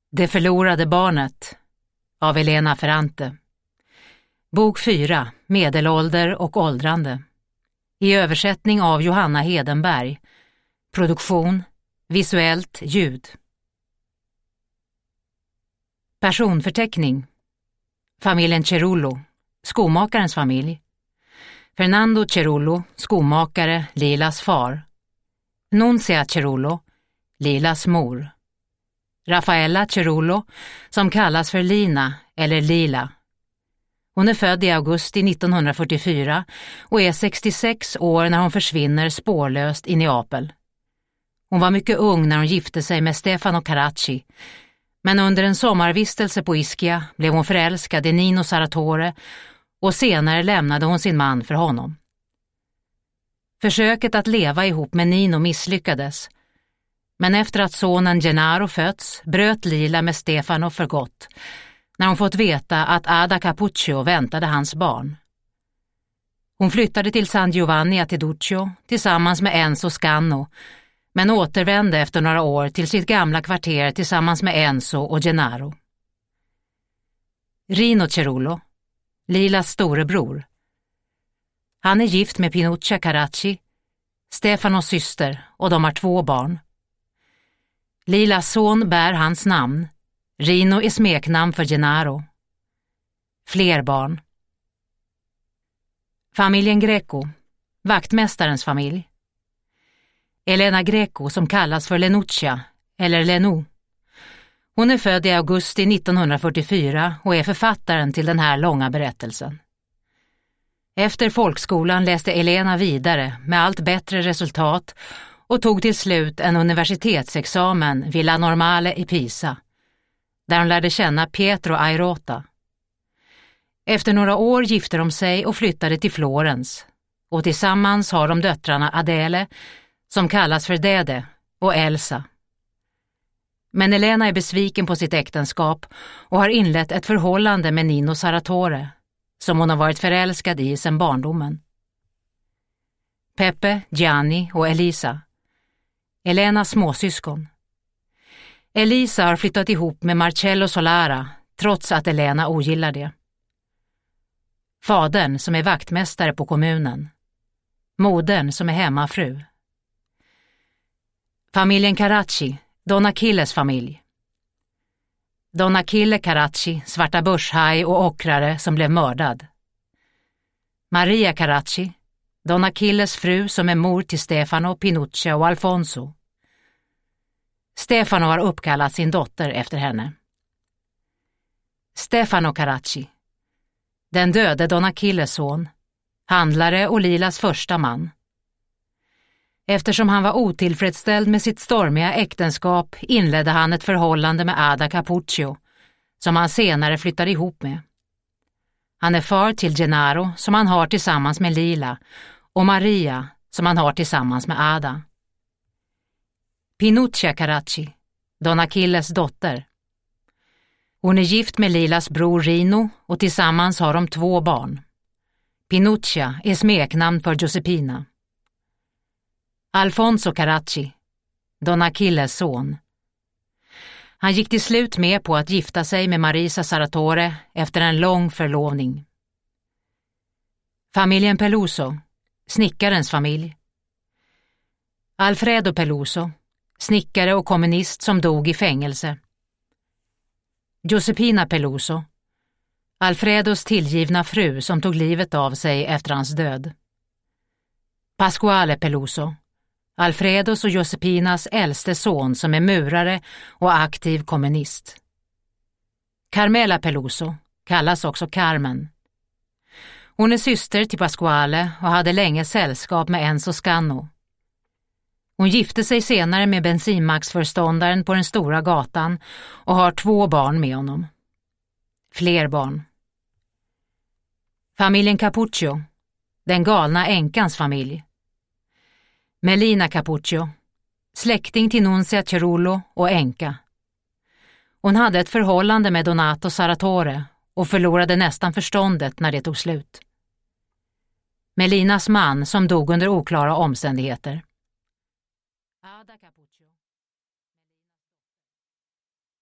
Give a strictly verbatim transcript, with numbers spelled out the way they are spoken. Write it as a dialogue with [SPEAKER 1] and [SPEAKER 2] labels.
[SPEAKER 1] Det förlorade barnet av Elena Ferrante. Bok fyra, Medelålder och åldrande. I översättning av Johanna Hedenberg. Produktion, visuellt ljud. Personförteckning. Familjen Cerullo, skomakarens familj. Fernando Cerullo, skomakare, Lilas far. Nunzia Cerullo, Lilas mor. Raffaella Cerullo, som kallas för Lina eller Lila. Hon är född i augusti nittonhundrafyrtiofyra och är sextiosex år när hon försvinner spårlöst i Neapel. Hon var mycket ung när hon gifte sig med Stefano Carracci, men under en sommarvistelse på Ischia blev hon förälskad i Nino Sarratore och senare lämnade hon sin man för honom. Försöket att leva ihop med Nino misslyckades, men efter att sonen Gennaro fötts bröt Lila med Stefano för gott när hon fått veta att Ada Cappuccio väntade hans barn. Hon flyttade till San Giovanni a Teduccio tillsammans med Enzo Scano, men återvände efter några år till sitt gamla kvarter tillsammans med Enzo och Gennaro. Rino Cerullo, Lilas storebror. Han är gift med Pinuccia Carracci, Stefanos syster, och de har två barn. Lilas son bär hans namn. Rino är smeknamn för Gennaro. Fler barn. Familjen Greco, vaktmästarens familj. Elena Greco, som kallas för Lenuccia eller Lenu. Hon är född i augusti nittonhundrafyrtiofyra och är författaren till den här långa berättelsen. Efter folkskolan läste Elena vidare med allt bättre resultat och tog till slut en universitetsexamen vid La Normale i Pisa, där hon lärde känna Pietro Airota. Efter några år gifte de sig och flyttade till Florens, och tillsammans har de döttrarna Adele, som kallas för Dede, och Elsa. Men Elena är besviken på sitt äktenskap och har inlett ett förhållande med Nino Sarratore, som hon har varit förälskad i sedan barndomen. Peppe, Gianni och Elisa. Elenas småsyskon. Elisa har flyttat ihop med Marcello Solara, trots att Elena ogillar det. Fadern, som är vaktmästare på kommunen. Modern, som är hemmafru. Familjen Carracci, Don Achilles familj. Don Achille Carracci, svarta börshaj och ockrare som blev mördad. Maria Carracci, Don Achilles fru, som är mor till Stefano, Pinuccia och Alfonso. Stefano har uppkallat sin dotter efter henne. Stefano Carracci, den döde Don Achilles son, handlare och Lilas första man. Eftersom han var otillfredsställd med sitt stormiga äktenskap inledde han ett förhållande med Ada Cappuccio, som han senare flyttade ihop med. Han är far till Gennaro, som han har tillsammans med Lila, och Maria, som han har tillsammans med Ada. Pinuccia Carracci, Don Achilles dotter. Hon är gift med Lilas bror Rino och tillsammans har de två barn. Pinuccia är smeknamn för Giuseppina. Alfonso Carracci, Don Achilles son. Han gick till slut med på att gifta sig med Marisa Sarratore efter en lång förlovning. Familjen Peluso, snickarens familj. Alfredo Peluso, snickare och kommunist som dog i fängelse. Giuseppina Peluso, Alfredos tillgivna fru som tog livet av sig efter hans död. Pasquale Peluso, Alfredos och Giuseppinas äldste son som är murare och aktiv kommunist. Carmela Peluso, kallas också Carmen. Hon är syster till Pasquale och hade länge sällskap med Enzo Scano. Hon gifte sig senare med bensinmaxförståndaren på den stora gatan och har två barn med honom. Fler barn. Familjen Cappuccio, den galna änkans familj. Melina Cappuccio, släkting till Nunzia Cerullo och änka. Hon hade ett förhållande med Donato Sarratore och förlorade nästan förståndet när det tog slut. Melinas man som dog under oklara omständigheter. Ada Cappuccio